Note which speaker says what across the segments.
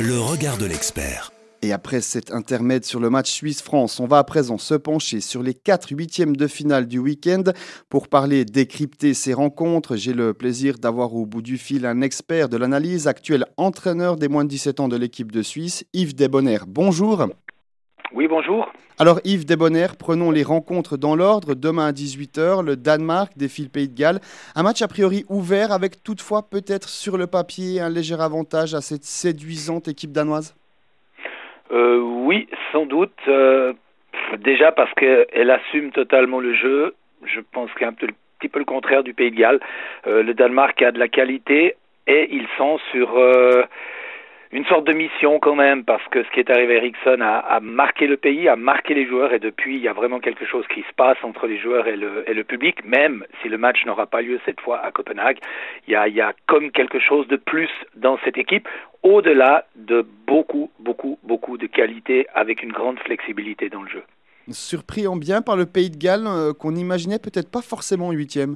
Speaker 1: Le regard de l'expert.
Speaker 2: Et après cet intermède sur le match Suisse-France, on va à présent se pencher sur les 4 huitièmes de finale du week-end. Pour parler, décrypter ces rencontres, j'ai le plaisir d'avoir au bout du fil un expert de l'analyse, actuel entraîneur des moins de 17 ans de l'équipe de Suisse, Yves Desbonheur. Bonjour.
Speaker 3: Oui, bonjour.
Speaker 2: Alors Yves Desbonheur, prenons les rencontres dans l'ordre. Demain à 18h, le Danemark défie le Pays de Galles. Un match a priori ouvert avec toutefois peut-être sur le papier un léger avantage à cette séduisante équipe danoise.
Speaker 3: Oui, sans doute. Déjà parce qu'elle assume totalement le jeu. Je pense qu'il y a un petit peu le contraire du Pays de Galles. Le Danemark a de la qualité et ils sont sur une sorte de mission quand même, parce que ce qui est arrivé à Eriksson a marqué le pays, a marqué les joueurs, et depuis il y a vraiment quelque chose qui se passe entre les joueurs et le public, même si le match n'aura pas lieu cette fois à Copenhague. Il y a comme quelque chose de plus dans cette équipe, au-delà de beaucoup de qualité, avec une grande flexibilité dans le jeu.
Speaker 2: Surpris en bien par le Pays de Galles, qu'on imaginait peut-être pas forcément en huitième.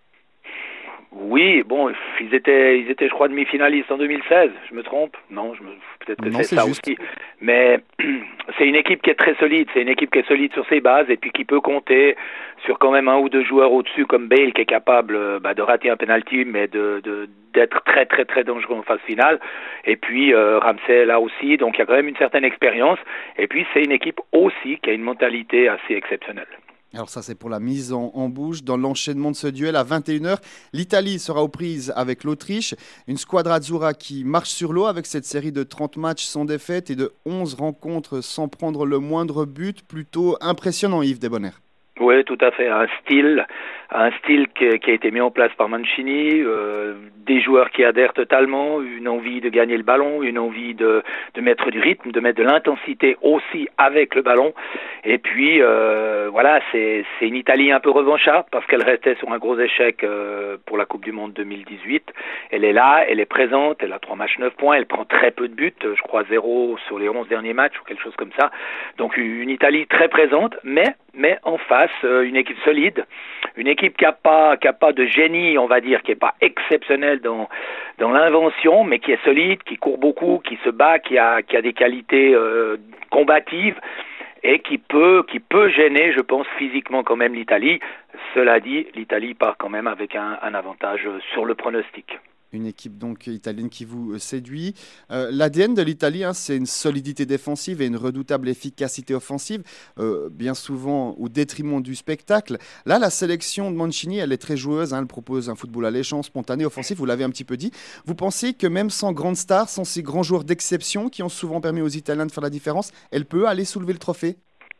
Speaker 3: Oui, bon, ils étaient, je crois, demi-finalistes en 2016. Je me trompe? Non, peut-être que c'est ça juste. Aussi. Mais c'est une équipe qui est très solide. C'est une équipe qui est solide sur ses bases et puis qui peut compter sur quand même un ou deux joueurs au-dessus, comme Bale, qui est capable de rater un penalty, mais d'être très dangereux en phase finale. Et puis Ramsey là aussi. Donc il y a quand même une certaine expérience. Et puis c'est une équipe aussi qui a une mentalité assez exceptionnelle.
Speaker 2: Alors ça, c'est pour la mise en bouche. Dans l'enchaînement de ce duel, à 21h, l'Italie sera aux prises avec l'Autriche. Une squadra azzurra qui marche sur l'eau avec cette série de 30 matchs sans défaite et de 11 rencontres sans prendre le moindre but. Plutôt impressionnant, Yves Desbonheur.
Speaker 3: Oui, tout à fait. Un style qui a été mis en place par Mancini, des joueurs qui adhèrent totalement, une envie de gagner le ballon, une envie de mettre du rythme, de mettre de l'intensité aussi avec le ballon. Et puis, voilà, c'est une Italie un peu revancharde parce qu'elle restait sur un gros échec pour la Coupe du Monde 2018. Elle est là, elle est présente, elle a 3 matchs 9 points, elle prend très peu de buts, je crois 0 sur les 11 derniers matchs ou quelque chose comme ça. Donc une Italie très présente, mais en face, une équipe solide, une équipe qui a pas de génie, on va dire, qui est pas exceptionnelle dans l'invention, mais qui est solide, qui court beaucoup, qui se bat, qui a des qualités combatives et qui peut gêner, je pense, physiquement quand même l'Italie. Cela dit, l'Italie part quand même avec un avantage sur le pronostic.
Speaker 2: Une équipe donc italienne qui vous séduit. L'ADN de l'Italie, c'est une solidité défensive et une redoutable efficacité offensive, bien souvent au détriment du spectacle. Là, la sélection de Mancini, elle est très joueuse. Elle propose un football alléchant, spontané, offensif, vous l'avez un petit peu dit. Vous pensez que même sans grandes stars, sans ces grands joueurs d'exception qui ont souvent permis aux Italiens de faire la différence, elle peut aller soulever le trophée ?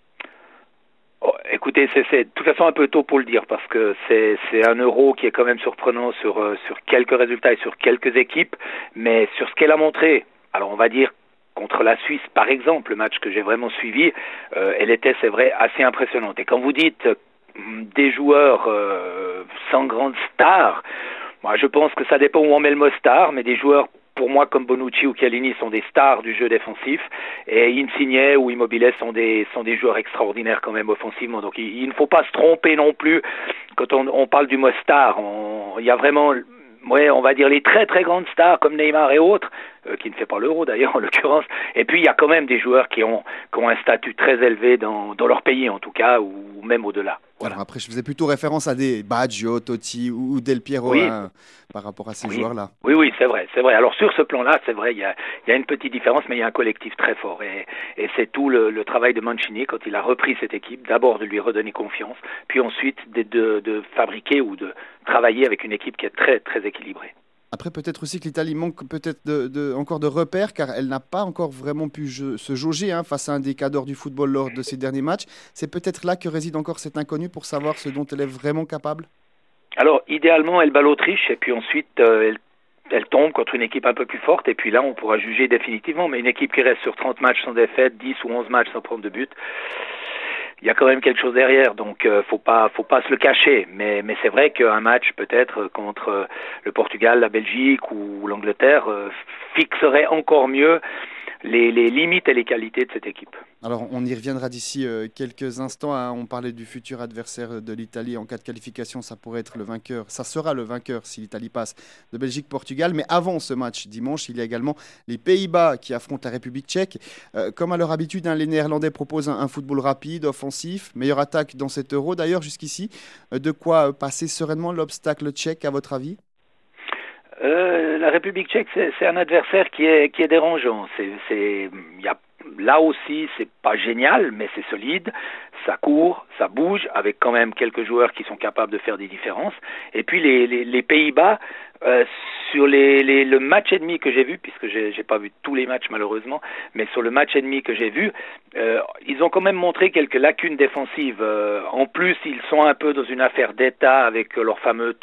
Speaker 3: Écoutez, c'est de toute façon un peu tôt pour le dire parce que c'est un Euro qui est quand même surprenant sur quelques résultats et sur quelques équipes, mais sur ce qu'elle a montré, alors on va dire contre la Suisse par exemple, le match que j'ai vraiment suivi, elle était, c'est vrai, assez impressionnante. Et quand vous dites des joueurs sans grande star, moi je pense que ça dépend où on met le mot star, mais des joueurs pour moi, comme Bonucci ou Chiellini sont des stars du jeu défensif, et Insigne ou Immobile sont des joueurs extraordinaires quand même offensivement. Donc il ne faut pas se tromper non plus quand on parle du mot star. Il y a vraiment, on va dire les très grandes stars comme Neymar et autres, qui ne fait pas l'Euro d'ailleurs en l'occurrence. Et puis il y a quand même des joueurs qui ont un statut très élevé dans leur pays en tout cas, ou même au-delà.
Speaker 2: Voilà. Alors après, je faisais plutôt référence à des Baggio, Totti ou Del Piero, oui. Par rapport à ces joueurs-là.
Speaker 3: Oui, c'est vrai. Alors sur ce plan-là, c'est vrai, il y a une petite différence, mais il y a un collectif très fort. Et c'est tout le travail de Mancini quand il a repris cette équipe, d'abord de lui redonner confiance, puis ensuite de fabriquer ou de travailler avec une équipe qui est très équilibrée.
Speaker 2: Après, peut-être aussi que l'Italie manque peut-être encore de repères, car elle n'a pas encore vraiment pu se jauger face à un des cadors du football lors de ses derniers matchs. C'est peut-être là que réside encore cet inconnu pour savoir ce dont elle est vraiment capable.
Speaker 3: Alors, idéalement, elle bat l'Autriche, et puis ensuite, elle tombe contre une équipe un peu plus forte, et puis là, on pourra juger définitivement. Mais une équipe qui reste sur 30 matchs sans défaite, 10 ou 11 matchs sans prendre de but, il y a quand même quelque chose derrière, donc faut pas se le cacher. Mais c'est vrai qu'un match peut-être contre le Portugal, la Belgique ou l'Angleterre fixerait encore mieux les limites et les qualités de cette équipe.
Speaker 2: Alors, on y reviendra d'ici quelques instants, hein. On parlait du futur adversaire de l'Italie. En cas de qualification, ça pourrait être le vainqueur. Ça sera le vainqueur si l'Italie passe de Belgique-Portugal. Mais avant ce match dimanche, il y a également les Pays-Bas qui affrontent la République tchèque. Comme à leur habitude, hein, les Néerlandais proposent un football rapide, offensif, meilleure attaque dans cet Euro. D'ailleurs, jusqu'ici, de quoi passer sereinement l'obstacle tchèque, à votre avis?
Speaker 3: La République tchèque, c'est un adversaire qui est dérangeant. Là aussi, c'est pas génial, mais c'est solide. Ça court, ça bouge, avec quand même quelques joueurs qui sont capables de faire des différences. Et puis les Pays-Bas, sur le match et demi que j'ai vu, puisque j'ai pas vu tous les matchs malheureusement, mais sur le match et demi que j'ai vu, ils ont quand même montré quelques lacunes défensives. En plus, ils sont un peu dans une affaire d'État avec leur fameux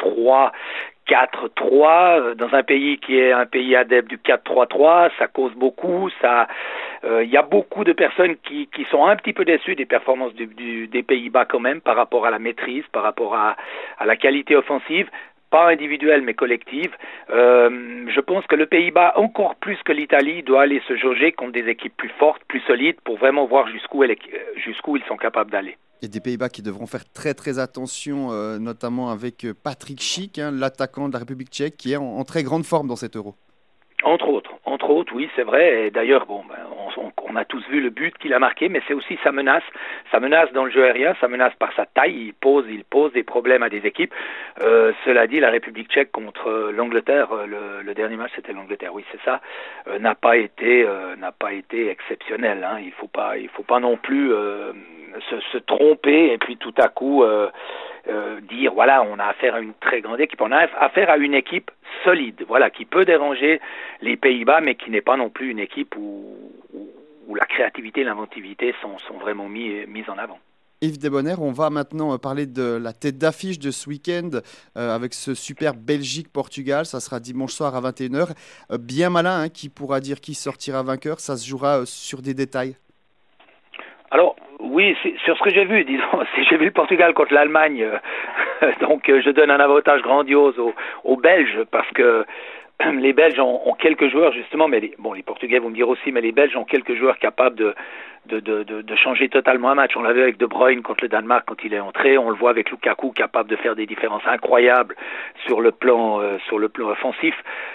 Speaker 3: 4-3 dans un pays qui est un pays adepte du 4-3-3, ça cause beaucoup, il y a beaucoup de personnes qui sont un petit peu déçues des performances des Pays-Bas quand même par rapport à la maîtrise, par rapport à la qualité offensive, pas individuelle mais collective. Je pense que le Pays-Bas, encore plus que l'Italie, doit aller se jauger contre des équipes plus fortes, plus solides pour vraiment voir jusqu'où ils sont capables d'aller.
Speaker 2: Il y a des Pays-Bas qui devront faire très très attention, notamment avec Patrick Schick, hein, l'attaquant de la République tchèque, qui est en très grande forme dans cet Euro.
Speaker 3: Entre autres, oui, c'est vrai. Et d'ailleurs, on a tous vu le but qu'il a marqué, mais c'est aussi sa menace dans le jeu aérien, sa menace par sa taille. Il pose des problèmes à des équipes. Cela dit, la République tchèque contre l'Angleterre, le dernier match c'était l'Angleterre, oui, c'est ça, n'a pas été exceptionnel. Hein. Il faut pas non plus se tromper et puis tout à coup dire voilà, on a affaire à une très grande équipe. On a affaire à une équipe solide, voilà, qui peut déranger les Pays-Bas, mais qui n'est pas non plus une équipe où la créativité et l'inventivité sont vraiment mises en avant.
Speaker 2: Yves Debonner, on va maintenant parler de la tête d'affiche de ce week-end avec ce super Belgique-Portugal. Ça sera dimanche soir à 21h. Bien malin, hein, qui pourra dire qui sortira vainqueur. Ça se jouera sur des détails.
Speaker 3: Alors, oui, sur ce que j'ai vu, disons, si j'ai vu le Portugal contre l'Allemagne, donc je donne un avantage grandiose aux Belges parce que les Belges ont quelques joueurs justement, mais les Portugais vont me dire aussi, mais les Belges ont quelques joueurs capables de changer totalement un match. On l'a vu avec De Bruyne contre le Danemark quand il est entré, on le voit avec Lukaku capable de faire des différences incroyables sur le plan offensif.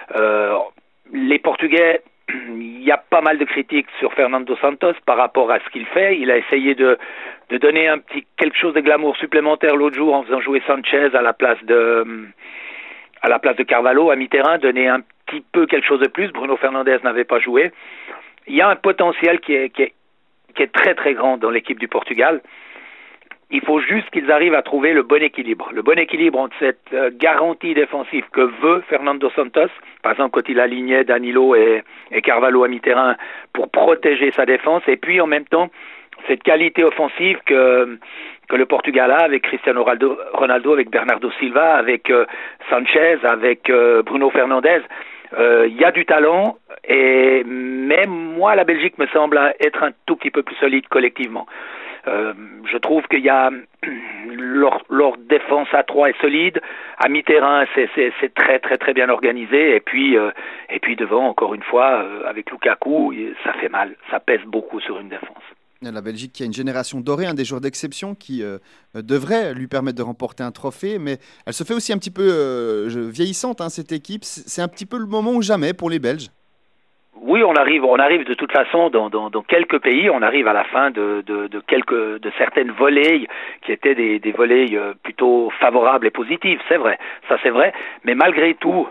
Speaker 3: Les Portugais, il y a pas mal de critiques sur Fernando Santos par rapport à ce qu'il fait. Il a essayé de donner quelque chose de glamour supplémentaire l'autre jour en faisant jouer Sanchez à la place de Carvalho à mi-terrain, donner un petit peu quelque chose de plus. Bruno Fernandes n'avait pas joué. Il y a un potentiel qui est très très grand dans l'équipe du Portugal. Il faut juste qu'ils arrivent à trouver le bon équilibre. Le bon équilibre entre cette garantie défensive que veut Fernando Santos, par exemple quand il alignait Danilo et Carvalho à mi-terrain pour protéger sa défense, et puis en même temps cette qualité offensive que le Portugal a avec Cristiano Ronaldo, avec Bernardo Silva, avec Sanchez, avec Bruno Fernandes. Il y a du talent, et même moi la Belgique me semble être un tout petit peu plus solide collectivement. Je trouve qu'il y a leur défense à 3 est solide, à mi-terrain c'est très très très bien organisé, et puis devant encore une fois avec Lukaku ça fait mal, ça pèse beaucoup sur une défense.
Speaker 2: La Belgique qui a une génération dorée, des joueurs d'exception qui devraient lui permettre de remporter un trophée, mais elle se fait aussi un petit peu vieillissante, hein, cette équipe. C'est un petit peu le moment ou jamais pour les Belges.
Speaker 3: Oui, on arrive de toute façon dans quelques pays, on arrive à la fin de certaines volées qui étaient des volées plutôt favorables et positives, c'est vrai, ça c'est vrai, mais malgré tout,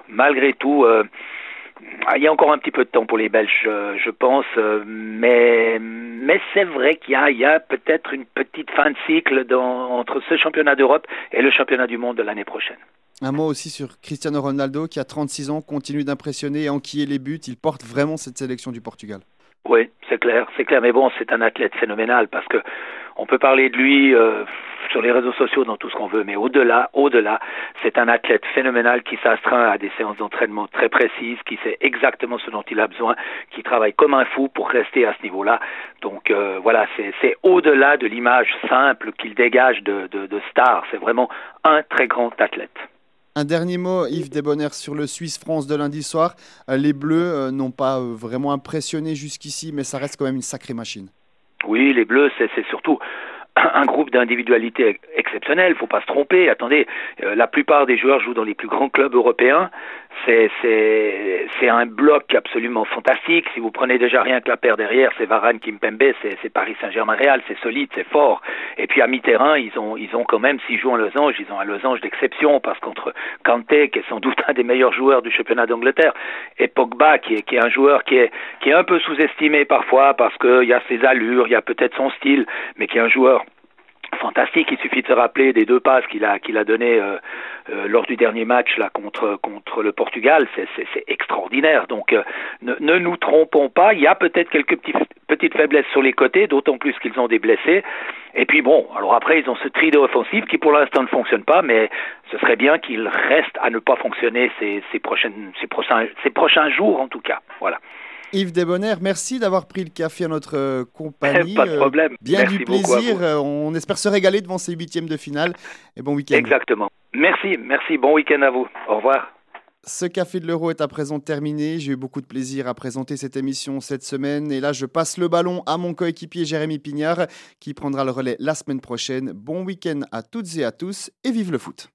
Speaker 3: il y a encore un petit peu de temps pour les Belges, je pense, mais c'est vrai qu'il y a peut-être une petite fin de cycle entre ce championnat d'Europe et le championnat du monde de l'année prochaine.
Speaker 2: Un mot aussi sur Cristiano Ronaldo qui a 36 ans, continue d'impressionner et enquiller les buts. Il porte vraiment cette sélection du Portugal.
Speaker 3: Oui, c'est clair. Mais bon, c'est un athlète phénoménal parce que on peut parler de lui sur les réseaux sociaux, dans tout ce qu'on veut, mais au-delà, c'est un athlète phénoménal qui s'astreint à des séances d'entraînement très précises, qui sait exactement ce dont il a besoin, qui travaille comme un fou pour rester à ce niveau-là. Donc voilà, c'est au-delà de l'image simple qu'il dégage de star. C'est vraiment un très grand athlète.
Speaker 2: Un dernier mot, Yves Desbonheurs, sur le Suisse-France de lundi soir. Les Bleus n'ont pas vraiment impressionné jusqu'ici, mais ça reste quand même une sacrée machine.
Speaker 3: Oui, les Bleus, c'est surtout un groupe d'individualités exceptionnelles, faut pas se tromper. Attendez, la plupart des joueurs jouent dans les plus grands clubs européens. C'est un bloc absolument fantastique. Si vous prenez déjà rien que la paire derrière, c'est Varane, Kimpembe, c'est Paris Saint-Germain-Real, c'est solide, c'est fort. Et puis à mi-terrain, ils ont quand même, s'ils jouent en losange, ils ont un losange d'exception, parce qu'entre Kanté, qui est sans doute un des meilleurs joueurs du championnat d'Angleterre, et Pogba, qui est un joueur qui est un peu sous-estimé parfois, parce qu'il y a ses allures, il y a peut-être son style, mais qui est un joueur fantastique. Il suffit de se rappeler des 2 passes qu'il a données lors du dernier match là contre le Portugal. C'est extraordinaire. Donc ne nous trompons pas. Il y a peut-être quelques petites faiblesses sur les côtés, d'autant plus qu'ils ont des blessés. Et puis bon, alors après ils ont ce trio offensif qui pour l'instant ne fonctionne pas, mais ce serait bien qu'il reste à ne pas fonctionner ces prochains jours en tout cas. Voilà.
Speaker 2: Yves Desbonheurs, merci d'avoir pris le café à notre compagnie.
Speaker 3: Pas de problème.
Speaker 2: Bien
Speaker 3: merci
Speaker 2: du plaisir. On espère se régaler devant ces 8e de finale. Et bon week-end.
Speaker 3: Exactement. Merci. Bon week-end à vous. Au revoir.
Speaker 2: Ce Café de l'Euro est à présent terminé. J'ai eu beaucoup de plaisir à présenter cette émission cette semaine. Et là, je passe le ballon à mon coéquipier Jérémy Pignard qui prendra le relais la semaine prochaine. Bon week-end à toutes et à tous et vive le foot.